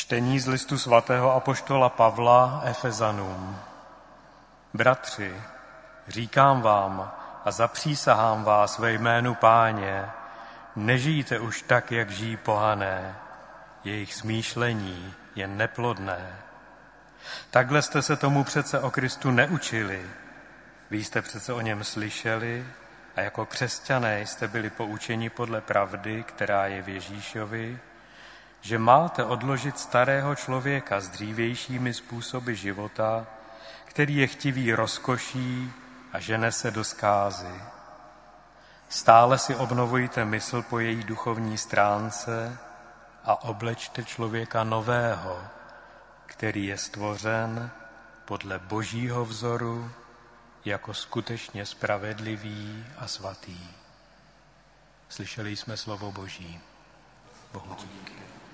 Čtení z listu svatého apoštola Pavla Efezanům. Bratři, říkám vám a zapřísahám vás ve jménu Páně, nežijte už tak, jak žijí pohané. Jejich smýšlení je neplodné. Takhle jste se tomu přece o Kristu neučili. Vy jste přece o něm slyšeli a jako křesťané jste byli poučeni podle pravdy, která je v Ježíšovi, že máte odložit starého člověka s dřívějšími způsoby života, který je chtivý rozkoší a žene se do zkázy. Stále si obnovujte mysl po její duchovní stránce a oblečte člověka nového, který je stvořen podle Božího vzoru jako skutečně spravedlivý a svatý. Slyšeli jsme slovo Boží. Bohu díky.